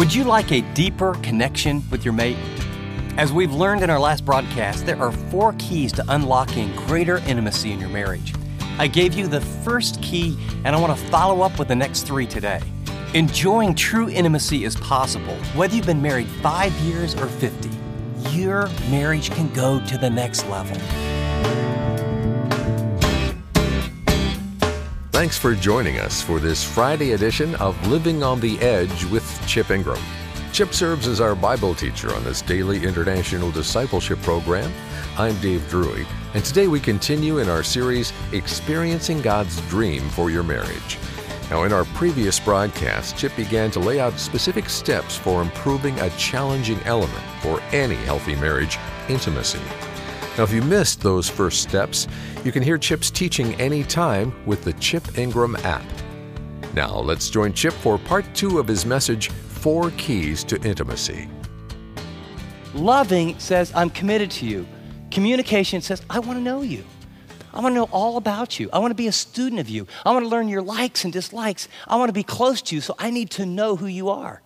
Would you like a deeper connection with your mate? As we've learned in our last broadcast, there are 4 keys to unlocking greater intimacy in your marriage. I gave you the first key, and I want to follow up with the next 3 today. Enjoying true intimacy is possible, whether you've been married 5 years or 50. Your marriage can go to the next level. Thanks for joining us for this Friday edition of Living on the Edge with Chip Ingram. Chip serves as our Bible teacher on this daily international discipleship program. I'm Dave Drury, and today we continue in our series, Experiencing God's Dream for Your Marriage. Now, in our previous broadcast, Chip began to lay out specific steps for improving a challenging element for any healthy marriage, intimacy. Now, if you missed those first steps, you can hear Chip's teaching anytime with the Chip Ingram app. Now, let's join Chip for part 2 of his message, 4 Keys to Intimacy. Loving says, I'm committed to you. Communication says, I want to know you. I want to know all about you. I want to be a student of you. I want to learn your likes and dislikes. I want to be close to you, so I need to know who you are.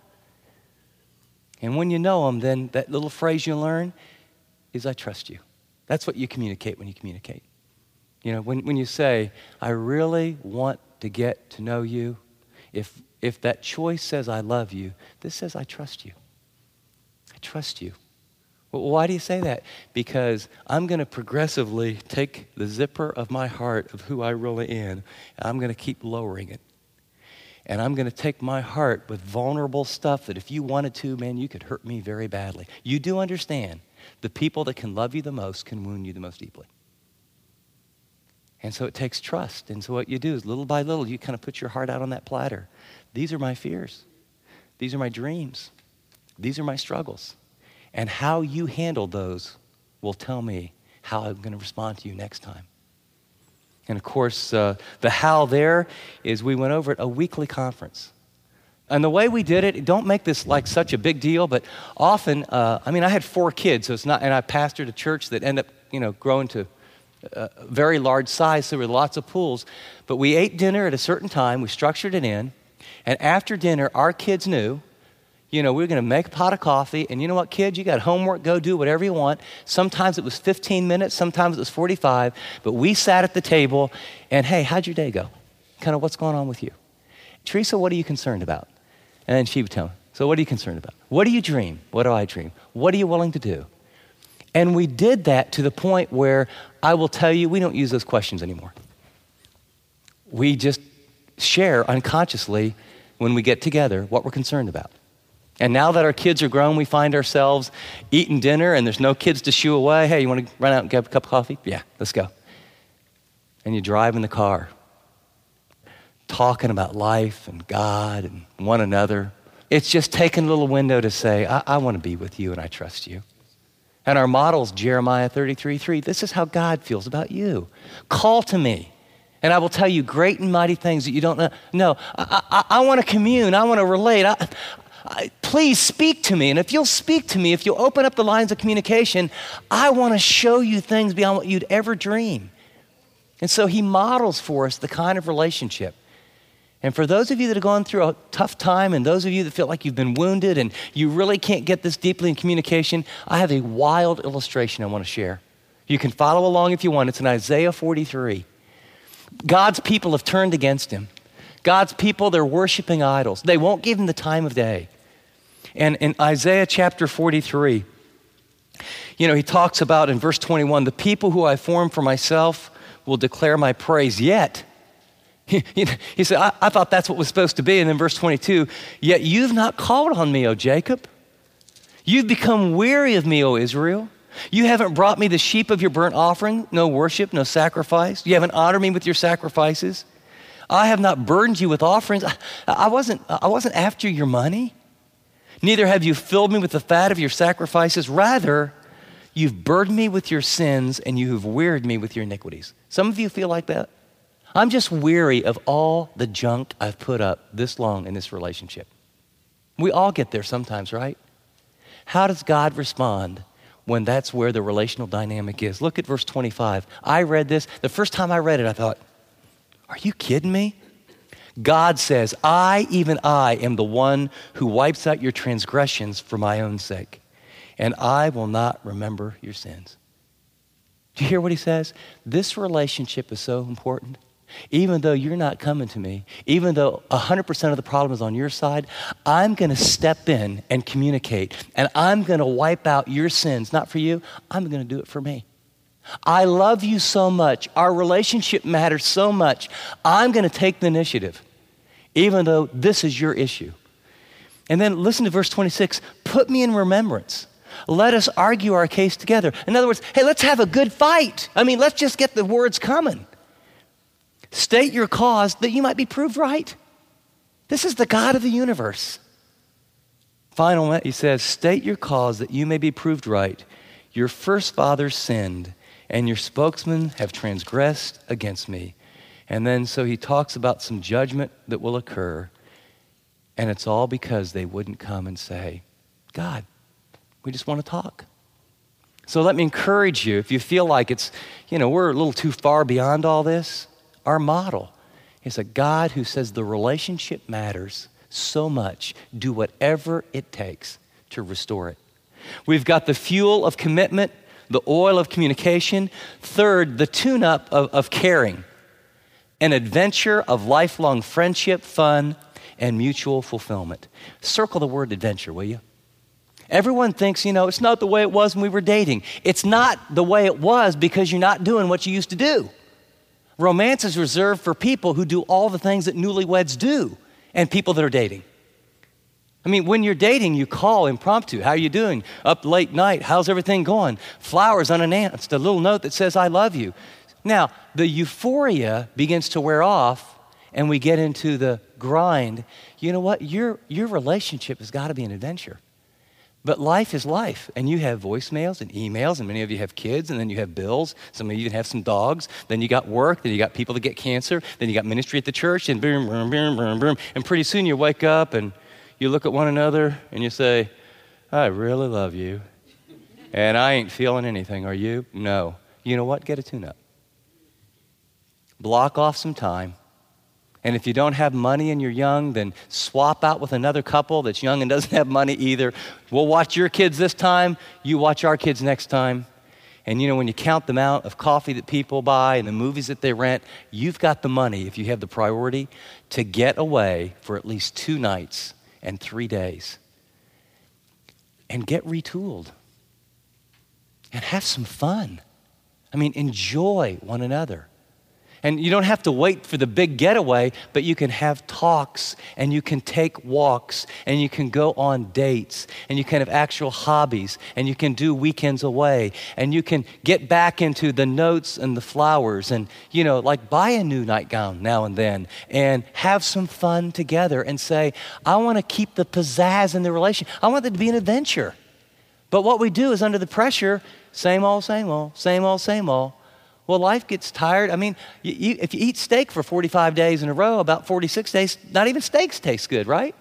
And when you know them, then that little phrase you learn is, I trust you. That's what you communicate when you communicate. You know, when you say, I really want to get to know you, if that choice says, I love you, this says, I trust you. I trust you. Well, why do you say that? Because I'm going to progressively take the zipper of my heart of who I really am, and I'm going to keep lowering it. And I'm going to take my heart with vulnerable stuff that if you wanted to, man, you could hurt me very badly. You do understand the people that can love you the most can wound you the most deeply. And so it takes trust. And so what you do is little by little, you kind of put your heart out on that platter. These are my fears. These are my dreams. These are my struggles. And how you handle those will tell me how I'm going to respond to you next time. And of course, the how there is we went over at a weekly conference. And the way we did it, don't make this like such a big deal, but often, I had 4 kids, so it's not, and I pastored a church that ended up, growing to a very large size, so there were lots of pools. But we ate dinner at a certain time, we structured it in, and after dinner, our kids knew, we were going to make a pot of coffee, and you know what, kids, you got homework, go do whatever you want. Sometimes it was 15 minutes, sometimes it was 45, but we sat at the table, and hey, how'd your day go? Kind of what's going on with you? Teresa, what are you concerned about? And then she would tell me, so what are you concerned about? What do you dream? What do I dream? What are you willing to do? And we did that to the point where I will tell you, we don't use those questions anymore. We just share unconsciously when we get together what we're concerned about. And now that our kids are grown, we find ourselves eating dinner and there's no kids to shoo away. Hey, you want to run out and get a cup of coffee? Yeah, let's go. And you drive in the car, talking about life and God and one another. It's just taking a little window to say, I want to be with you and I trust you. And our model's Jeremiah 33:3. This is how God feels about you. Call to me, and I will tell you great and mighty things that you don't know. No, I want to commune. I want to relate. Please speak to me. And if you'll speak to me, if you'll open up the lines of communication, I want to show you things beyond what you'd ever dream. And so he models for us the kind of relationship. And for those of you that have gone through a tough time and those of you that feel like you've been wounded and you really can't get this deeply in communication, I have a wild illustration I want to share. You can follow along if you want. It's in Isaiah 43. God's people have turned against him. God's people, they're worshiping idols. They won't give him the time of day. And in Isaiah chapter 43, he talks about in verse 21, the people who I formed for myself will declare my praise. Yet, he said, I thought that's what was supposed to be. And then verse 22, yet you've not called on me, O Jacob. You've become weary of me, O Israel. You haven't brought me the sheep of your burnt offering, no worship, no sacrifice. You haven't honored me with your sacrifices. I have not burdened you with offerings. I wasn't after your money. Neither have you filled me with the fat of your sacrifices. Rather, you've burdened me with your sins and you have wearied me with your iniquities. Some of you feel like that. I'm just weary of all the junk I've put up this long in this relationship. We all get there sometimes, right? How does God respond when that's where the relational dynamic is? Look at verse 25. I read this. The first time I read it, I thought, are you kidding me? God says, I, even I, am the one who wipes out your transgressions for my own sake, and I will not remember your sins. Do you hear what he says? This relationship is so important. Even though you're not coming to me, even though 100% of the problem is on your side, I'm going to step in and communicate, and I'm going to wipe out your sins. Not for you, I'm going to do it for me. I love you so much. Our relationship matters so much. I'm going to take the initiative, even though this is your issue. And then listen to verse 26. Put me in remembrance. Let us argue our case together. In other words, hey, let's have a good fight. Let's just get the words coming. State your cause that you might be proved right. This is the God of the universe. Finally, he says, state your cause that you may be proved right. Your first fathers sinned, and your spokesmen have transgressed against me. And then so he talks about some judgment that will occur, and it's all because they wouldn't come and say, God, we just want to talk. So let me encourage you, if you feel like it's, we're a little too far beyond all this, our model is a God who says the relationship matters so much. Do whatever it takes to restore it. We've got the fuel of commitment, the oil of communication. Third, the tune-up of caring. An adventure of lifelong friendship, fun, and mutual fulfillment. Circle the word adventure, will you? Everyone thinks, it's not the way it was when we were dating. It's not the way it was because you're not doing what you used to do. Romance is reserved for people who do all the things that newlyweds do and people that are dating. When you're dating, you call impromptu. How are you doing? Up late night. How's everything going? Flowers unannounced. A little note that says, I love you. Now, the euphoria begins to wear off and we get into the grind. You know what? Your relationship has got to be an adventure. But life is life, and you have voicemails and emails, and many of you have kids, and then you have bills. Some of you even have some dogs. Then you got work. Then you got people that get cancer. Then you got ministry at the church, and boom, boom, boom, boom, boom. And pretty soon you wake up, and you look at one another, and you say, I really love you, and I ain't feeling anything. Are you? No. You know what? Get a tune-up. Block off some time. And if you don't have money and you're young, then swap out with another couple that's young and doesn't have money either. We'll watch your kids this time. You watch our kids next time. And when you count the amount of coffee that people buy and the movies that they rent, you've got the money, if you have the priority, to get away for at least 2 nights and 3 days. And get retooled. And have some fun. Enjoy one another. And you don't have to wait for the big getaway, but you can have talks, and you can take walks, and you can go on dates, and you can have actual hobbies, and you can do weekends away, and you can get back into the notes and the flowers, and, buy a new nightgown now and then, and have some fun together and say, I want to keep the pizzazz in the relation. I want it to be an adventure. But what we do is under the pressure, same old, same old, same old, same old. Well, life gets tired. If you eat steak for 45 days in a row, about 46 days, not even steaks taste good, right?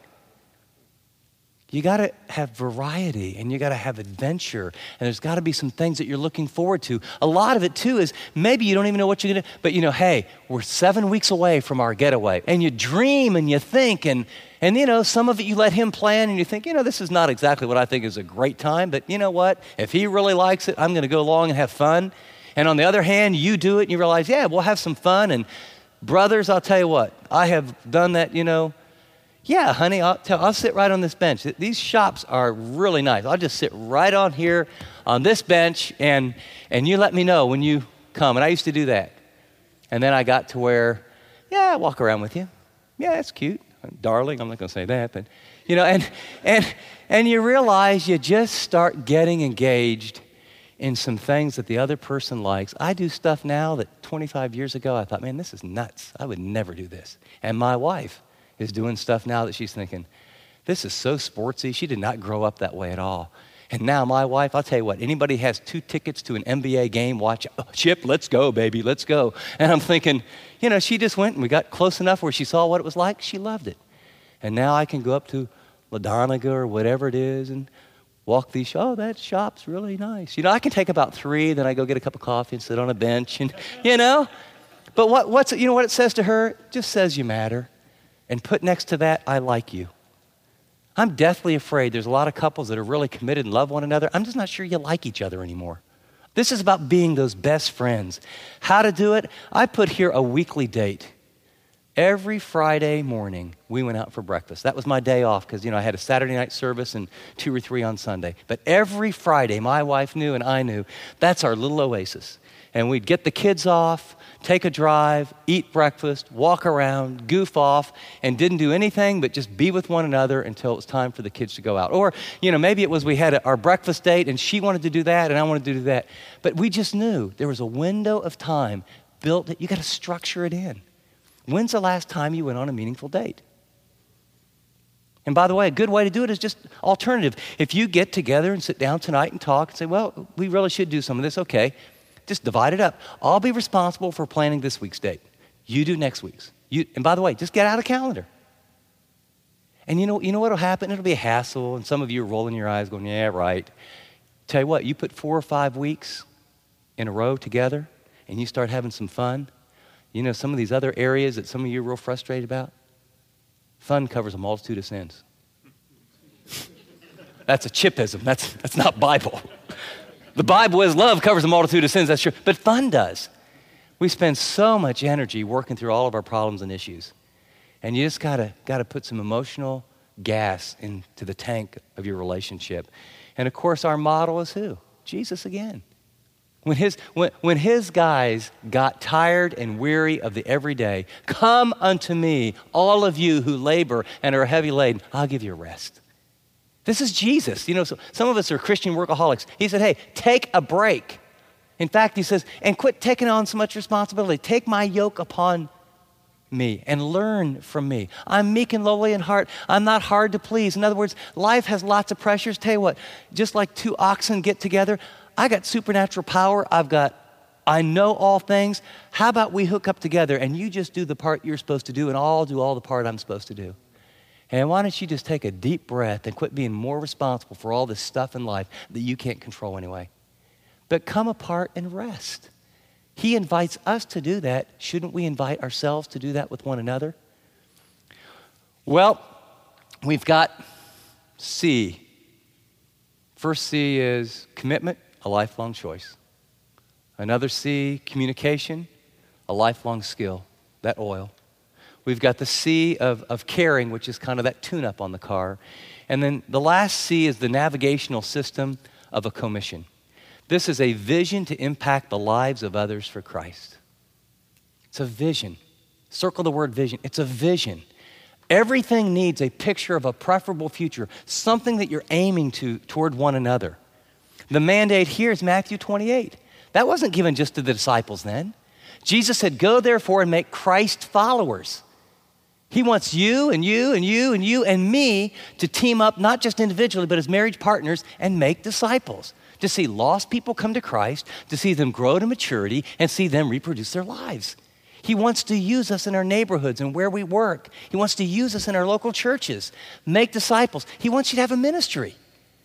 You got to have variety, and you got to have adventure, and there's got to be some things that you're looking forward to. A lot of it, too, is maybe you don't even know what you're going to do, but hey, we're 7 weeks away from our getaway, and you dream and you think, and some of it you let him plan, and you think, this is not exactly what I think is a great time, but you know what? If he really likes it, I'm going to go along and have fun. And on the other hand, you do it and you realize, yeah, we'll have some fun. And brothers, I'll tell you what, I have done that, Yeah, honey, I'll sit right on this bench. These shops are really nice. I'll just sit right on here on this bench and you let me know when you come. And I used to do that. And then I got to where, yeah, I walk around with you. Yeah, that's cute. Darling, I'm not going to say that, but, and you realize you just start getting engaged in some things that the other person likes. I do stuff now that 25 years ago I thought, man, this is nuts. I would never do this. And my wife is doing stuff now that she's thinking, this is so sportsy. She did not grow up that way at all. And now my wife, I'll tell you what, anybody has 2 tickets to an NBA game, watch, Chip, let's go, baby, let's go. And I'm thinking, she just went and we got close enough where she saw what it was like. She loved it. And now I can go up to LaDonega or whatever it is and walk these, that shop's really nice. I can take about 3, then I go get a cup of coffee and sit on a bench and, But what it says to her? It just says you matter. and put next to that, I like you. I'm deathly afraid there's a lot of couples that are really committed and love one another. I'm just not sure you like each other anymore. This is about being those best friends. How to do it? I put here a weekly date. Every Friday morning, we went out for breakfast. That was my day off because, I had a Saturday night service and 2 or 3 on Sunday. But every Friday, my wife knew and I knew, that's our little oasis. And we'd get the kids off, take a drive, eat breakfast, walk around, goof off, and didn't do anything but just be with one another until it was time for the kids to go out. Or, maybe it was we had our breakfast date and she wanted to do that and I wanted to do that. But we just knew there was a window of time built that you got to structure it in. When's the last time you went on a meaningful date? And by the way, a good way to do it is just alternative. If you get together and sit down tonight and talk and say, well, we really should do some of this, okay, just divide it up. I'll be responsible for planning this week's date. You do next week's. And by the way, just get out a calendar. And you know what will happen? It'll be a hassle, and some of you are rolling your eyes going, yeah, right. Tell you what, you put 4 or 5 weeks in a row together, and you start having some fun. Some of these other areas that some of you are real frustrated about, fun covers a multitude of sins. That's a chipism. That's not Bible. The Bible is love covers a multitude of sins, that's true. But fun does. We spend so much energy working through all of our problems and issues. And you just gotta put some emotional gas into the tank of your relationship. And of course, our model is who? Jesus again. When his guys got tired and weary of the everyday, come unto me, all of you who labor and are heavy laden, I'll give you a rest. This is Jesus. So some of us are Christian workaholics. He said, hey, take a break. In fact, he says, and quit taking on so much responsibility. Take my yoke upon me and learn from me. I'm meek and lowly in heart. I'm not hard to please. In other words, life has lots of pressures. Tell you what, just like 2 oxen get together, I got supernatural power. I know all things. How about we hook up together and you just do the part you're supposed to do and I'll do all the part I'm supposed to do. And why don't you just take a deep breath and quit being more responsible for all this stuff in life that you can't control anyway. But come apart and rest. He invites us to do that. Shouldn't we invite ourselves to do that with one another? Well, we've got C. First C is commitment, a lifelong choice. Another C, communication, a lifelong skill, that oil. We've got the C of caring, which is kind of that tune-up on the car. And then the last C is the navigational system of a commission. This is a vision to impact the lives of others for Christ. It's a vision. Circle the word vision. It's a vision. Everything needs a picture of a preferable future, something that you're aiming toward one another. The mandate here is Matthew 28. That wasn't given just to the disciples then. Jesus said, go therefore and make Christ followers. He wants you and you and you and you and me to team up, not just individually, but as marriage partners and make disciples. To see lost people come to Christ, to see them grow to maturity, and see them reproduce their lives. He wants to use us in our neighborhoods and where we work. He wants to use us in our local churches, make disciples. He wants you to have a ministry.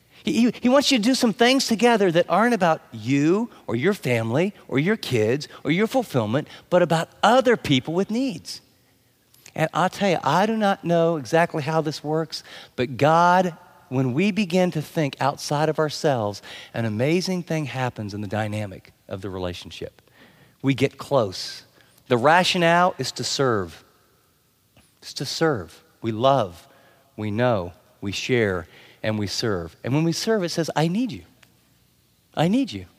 He wants you to do some things together that aren't about you or your family or your kids or your fulfillment, but about other people with needs. And I'll tell you, I do not know exactly how this works, but God, when we begin to think outside of ourselves, an amazing thing happens in the dynamic of the relationship. We get close. The rationale is to serve. It's to serve. We love, we know, we share, and we serve. And when we serve, it says, I need you. I need you.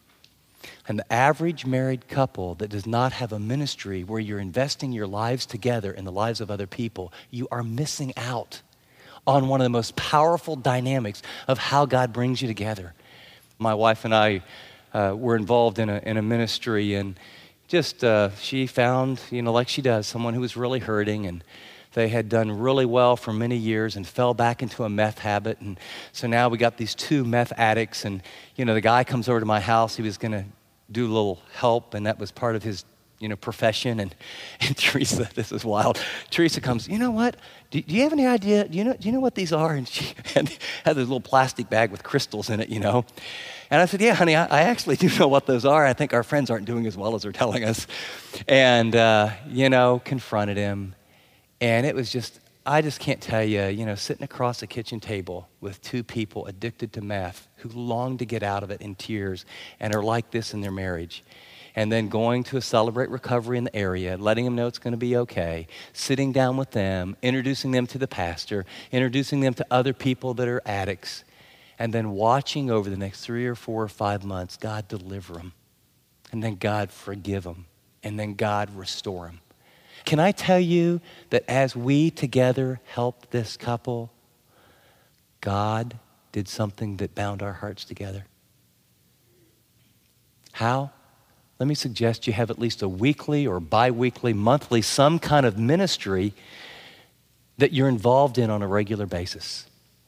And the average married couple that does not have a ministry where you're investing your lives together in the lives of other people, you are missing out on one of the most powerful dynamics of how God brings you together. My wife and I were involved in a ministry, and just she found, like she does, someone who was really hurting, and they had done really well for many years and fell back into a meth habit. And so now we got these 2 meth addicts, and the guy comes over to my house. He was going to do a little help, and that was part of his profession. And Teresa, this is wild. Teresa comes, you know what? Do you have any idea? Do you know what these are? And she had this little plastic bag with crystals in it, And I said, yeah, honey, I actually do know what those are. I think our friends aren't doing as well as they're telling us. And, confronted him. And it was just, I just can't tell you, sitting across the kitchen table with two people addicted to meth who long to get out of it in tears and are like this in their marriage. And then going to a Celebrate Recovery in the area, letting them know it's going to be okay, sitting down with them, introducing them to the pastor, introducing them to other people that are addicts, and then watching over the next 3 or 4 or 5 months, God deliver them, and then God forgive them, and then God restore them. Can I tell you that as we together helped this couple, God did something that bound our hearts together? How? Let me suggest you have at least a weekly or bi-weekly, monthly, some kind of ministry that you're involved in on a regular basis.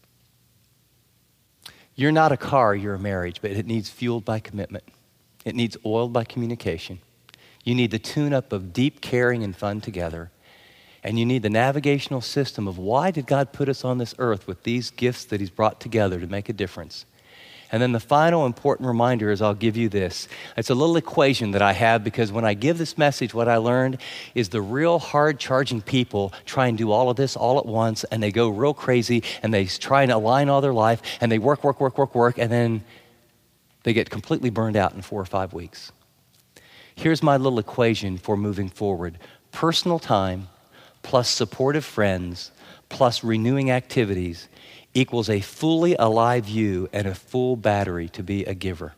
You're not a car, you're a marriage, but it needs fueled by commitment. It needs oiled by communication. You need the tune-up of deep caring and fun together. And you need the navigational system of why did God put us on this earth with these gifts that he's brought together to make a difference. And then the final important reminder is I'll give you this. It's a little equation that I have because when I give this message, what I learned is the real hard-charging people try and do all of this all at once, and they go real crazy, and they try and align all their life, and they work, and then they get completely burned out in 4 or 5 weeks. Here's my little equation for moving forward. Personal time plus supportive friends plus renewing activities equals a fully alive you and a full battery to be a giver.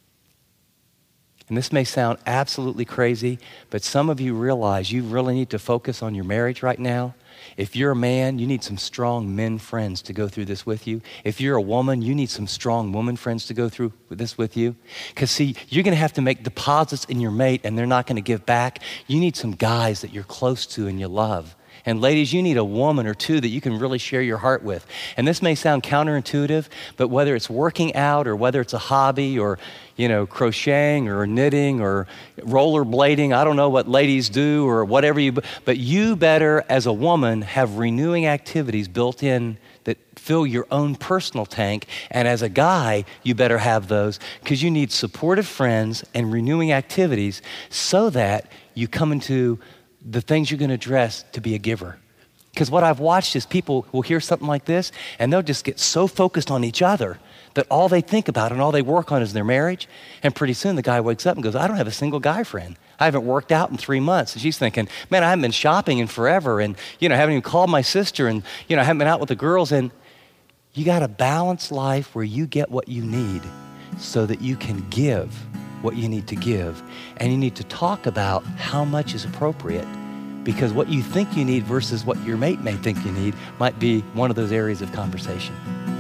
And this may sound absolutely crazy, but some of you realize you really need to focus on your marriage right now. If you're a man, you need some strong men friends to go through this with you. If you're a woman, you need some strong woman friends to go through this with you. Because see, you're going to have to make deposits in your mate and they're not going to give back. You need some guys that you're close to and you love. And ladies, you need a woman or two that you can really share your heart with. And this may sound counterintuitive, but whether it's working out or whether it's a hobby or, crocheting or knitting or rollerblading, I don't know what ladies do or whatever but you better, as a woman, have renewing activities built in that fill your own personal tank. And as a guy, you better have those because you need supportive friends and renewing activities so that you come into the things you're going to address to be a giver. Because what I've watched is people will hear something like this and they'll just get so focused on each other that all they think about and all they work on is their marriage. And pretty soon the guy wakes up and goes, I don't have a single guy friend. I haven't worked out in 3 months. And she's thinking, man, I haven't been shopping in forever. And, I haven't even called my sister and, I haven't been out with the girls. And you got a balanced life where you get what you need so that you can give what you need to give. And you need to talk about how much is appropriate because what you think you need versus what your mate may think you need might be one of those areas of conversation.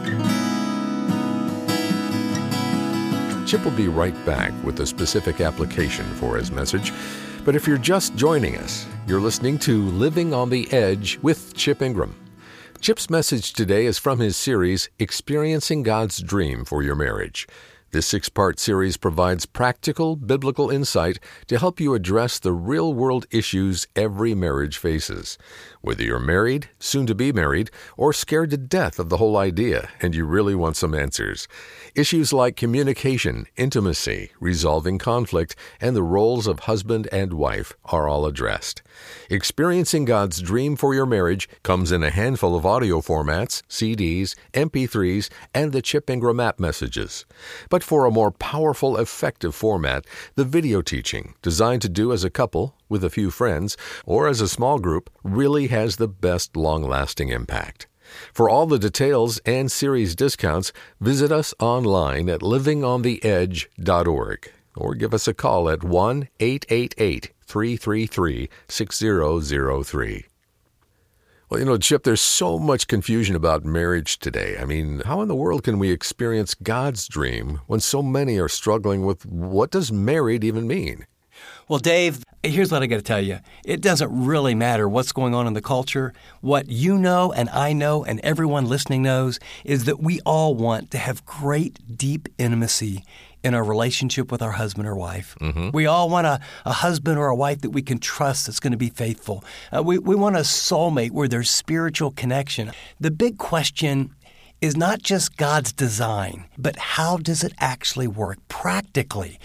Chip will be right back with a specific application for his message. But if you're just joining us, you're listening to Living on the Edge with Chip Ingram. Chip's message today is from his series, Experiencing God's Dream for Your Marriage. This 6-part series provides practical biblical insight to help you address the real-world issues every marriage faces. Whether you're married, soon to be married, or scared to death of the whole idea and you really want some answers. Issues like communication, intimacy, resolving conflict, and the roles of husband and wife are all addressed. Experiencing God's Dream for Your Marriage comes in a handful of audio formats, CDs, MP3s, and the Chip Ingram app messages. But for a more powerful, effective format, the video teaching, designed to do as a couple, with a few friends, or as a small group, really has the best long-lasting impact. For all the details and series discounts, visit us online at livingontheedge.org or give us a call at 1-888-333-6003. Well, Chip, there's so much confusion about marriage today. I mean, how in the world can we experience God's dream when so many are struggling with what does married even mean? Well, Dave, here's what I got to tell you. It doesn't really matter what's going on in the culture. What you know and I know and everyone listening knows is that we all want to have great, deep intimacy in our relationship with our husband or wife. Mm-hmm. We all want a husband or a wife that we can trust that's going to be faithful. We want a soulmate where there's spiritual connection. The big question is not just God's design, but how does it actually work practically?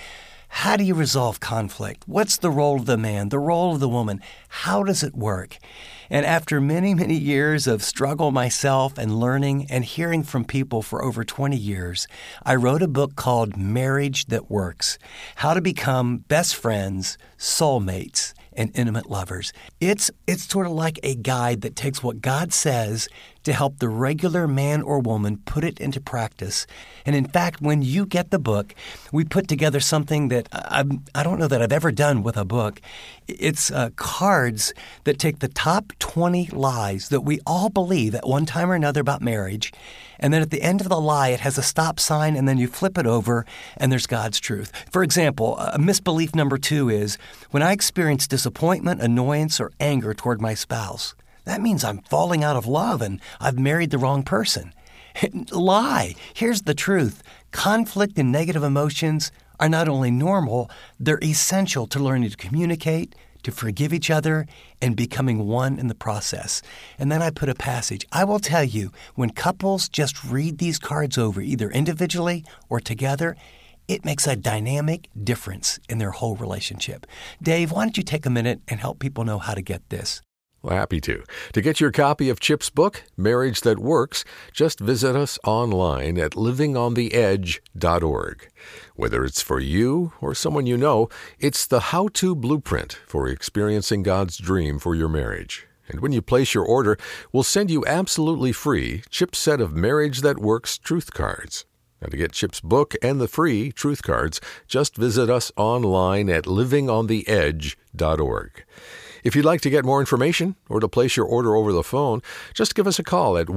How do you resolve conflict? What's the role of the man, the role of the woman? How does it work? And after many, many years of struggle myself and learning and hearing from people for over 20 years, I wrote a book called Marriage That Works: How to Become Best Friends, Soulmates, and Intimate Lovers. It's sort of like a guide that takes what God says to help the regular man or woman put it into practice. And in fact, when you get the book, we put together something that I don't know that I've ever done with a book. It's cards that take the top 20 lies that we all believe at one time or another about marriage. And then at the end of the lie, it has a stop sign, and then you flip it over, and there's God's truth. For example, misbelief number 2 is, when I experience disappointment, annoyance, or anger toward my spouse, that means I'm falling out of love and I've married the wrong person. Lie. Here's the truth. Conflict and negative emotions are not only normal, they're essential to learning to communicate, to forgive each other, and becoming one in the process. And then I put a passage. I will tell you, when couples just read these cards over, either individually or together, it makes a dynamic difference in their whole relationship. Dave, why don't you take a minute and help people know how to get this? Well, happy to. To get your copy of Chip's book, Marriage That Works, just visit us online at livingontheedge.org. Whether it's for you or someone you know, it's the how-to blueprint for experiencing God's dream for your marriage. And when you place your order, we'll send you absolutely free Chip's set of Marriage That Works truth cards. Now, to get Chip's book and the free truth cards, just visit us online at livingontheedge.org. If you'd like to get more information or to place your order over the phone, just give us a call at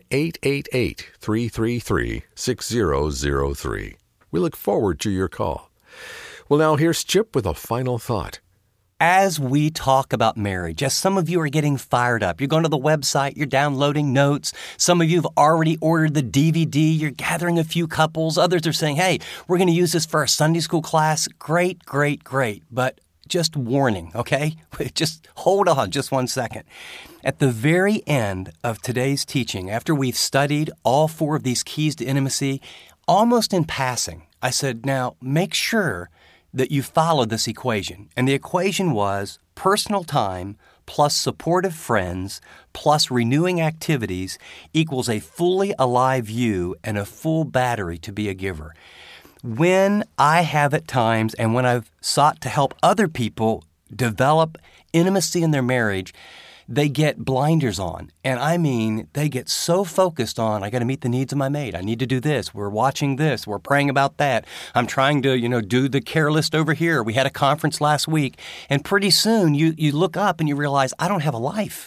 1-888-333-6003. We look forward to your call. Well, now here's Chip with a final thought. As we talk about marriage, as some of you are getting fired up, you're going to the website, you're downloading notes. Some of you have already ordered the DVD. You're gathering a few couples. Others are saying, hey, we're going to use this for our Sunday school class. Great. But just warning, okay? Just hold on just 1 second. At the very end of today's teaching, after we've studied all 4 of these keys to intimacy, almost in passing, I said, now make sure that you follow this equation. And the equation was personal time plus supportive friends plus renewing activities equals a fully alive you and a full battery to be a giver. When I have at times, and when I've sought to help other people develop intimacy in their marriage, they get blinders on. And I mean, they get so focused on, I got to meet the needs of my mate. I need to do this. We're watching this. We're praying about that. I'm trying to, do the care list over here. We had a conference last week. And pretty soon you look up and you realize, I don't have a life.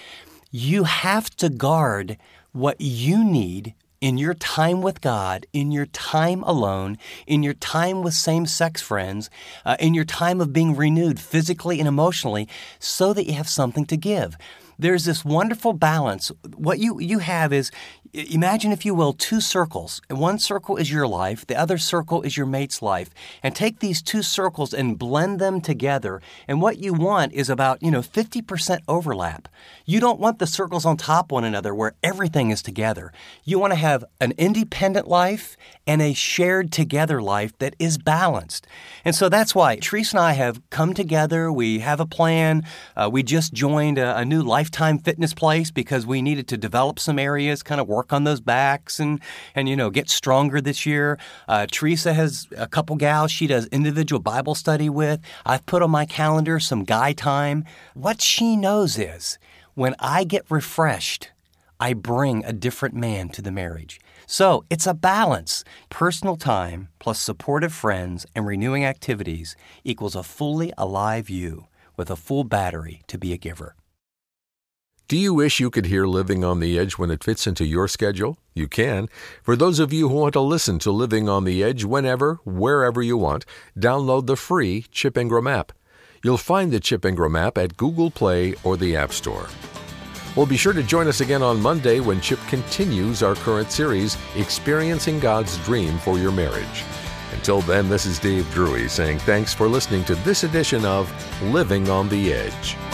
You have to guard what you need in your time with God, in your time alone, in your time with same-sex friends, in your time of being renewed physically and emotionally, so that you have something to give. There's this wonderful balance. What you have is, imagine, if you will, 2 circles. One circle is your life. The other circle is your mate's life. And take these 2 circles and blend them together. And what you want is about, 50% overlap. You don't want the circles on top of one another where everything is together. You want to have an independent life and a shared together life that is balanced. And so that's why Teresa and I have come together. We have a plan. We just joined a new Lifetime Fitness place because we needed to develop some areas, kind of work on those backs and get stronger this year. Teresa has a couple gals she does individual Bible study with. I've put on my calendar some guy time. What she knows is when I get refreshed, I bring a different man to the marriage. So it's a balance. Personal time plus supportive friends and renewing activities equals a fully alive you with a full battery to be a giver. Do you wish you could hear Living on the Edge when it fits into your schedule? You can. For those of you who want to listen to Living on the Edge whenever, wherever you want, download the free Chip Ingram app. You'll find the Chip Ingram app at Google Play or the App Store. Well, be sure to join us again on Monday when Chip continues our current series, Experiencing God's Dream for Your Marriage. Until then, this is Dave Drury saying thanks for listening to this edition of Living on the Edge.